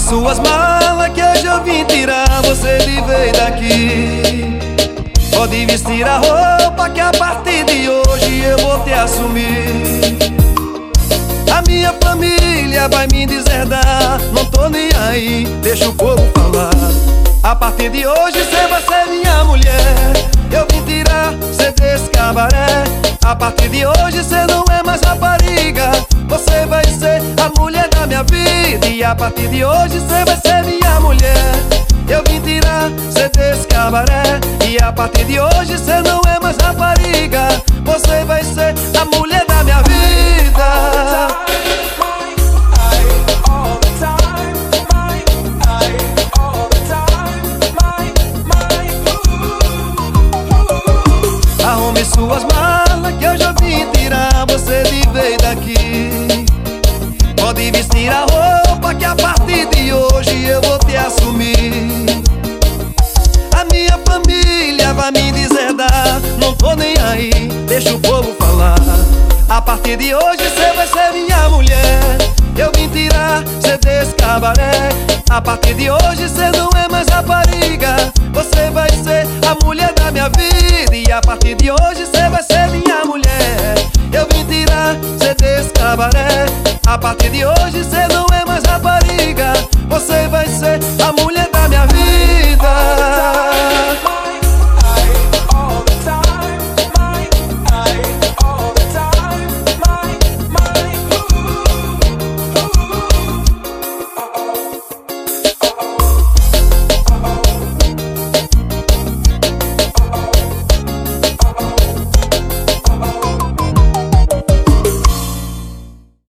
suas malas que hoje eu vim tirar você de vez daqui. Pode vestir a roupa que a partir de hoje eu vou te assumir. A minha família vai me deserdar, não tô nem aí, deixa o povo falar. A partir de hoje cê vai ser minha mulher. Eu vim tirar cê desse cabaré. A partir de hoje cê não é mais rapariga, você vai ser a mulher da minha vida. E a partir de hoje cê vai ser minha mulher. Eu vim tirar cê desse cabaré. E a partir de hoje cê não é mais rapariga, você vai ser a mulher da minha vida. Arrume suas malas que eu já vim tirar você de vez daqui. Pode vestir a roupa que a partir de hoje eu vou te assumir. A minha família vai me deserdar, não tô nem aí, deixa o povo falar. A partir de hoje cê vai ser minha mulher. Eu vim tirar cê desse cabaré. A partir de hoje cê não é mais a